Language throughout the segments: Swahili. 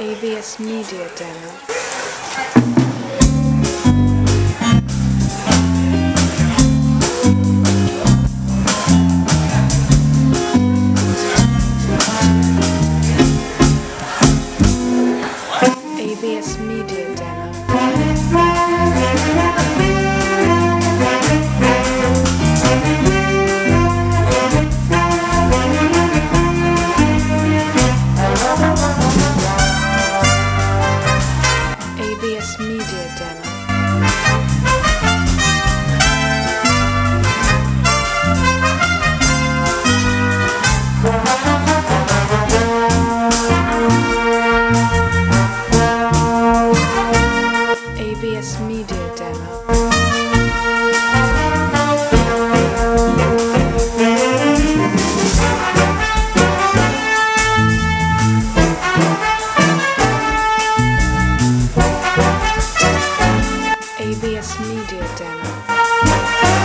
AVS Media Demo. AVS Media Demo. AVS Media Demo. AVS Media Demo. AVS Media Demo.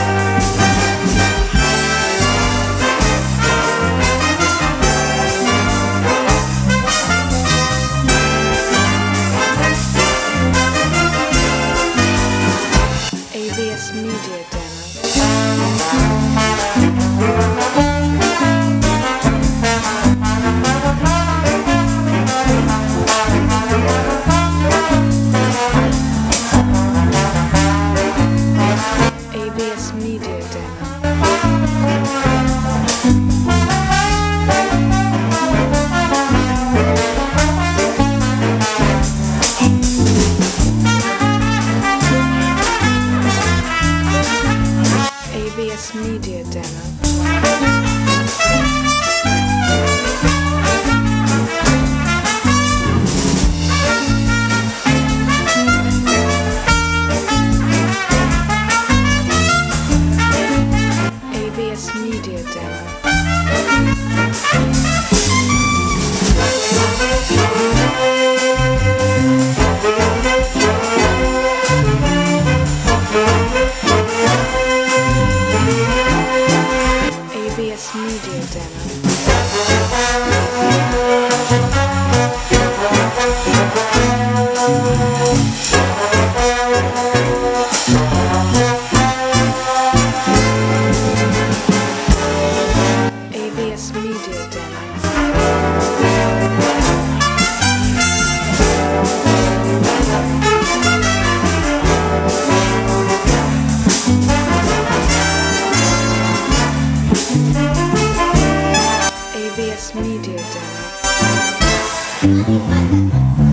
AVS Media Demo. AVS Media Demo. AVS Media Demo. AVS Media Demo. AVS Media Demo. AVS Media Demo. AVS Media Demo.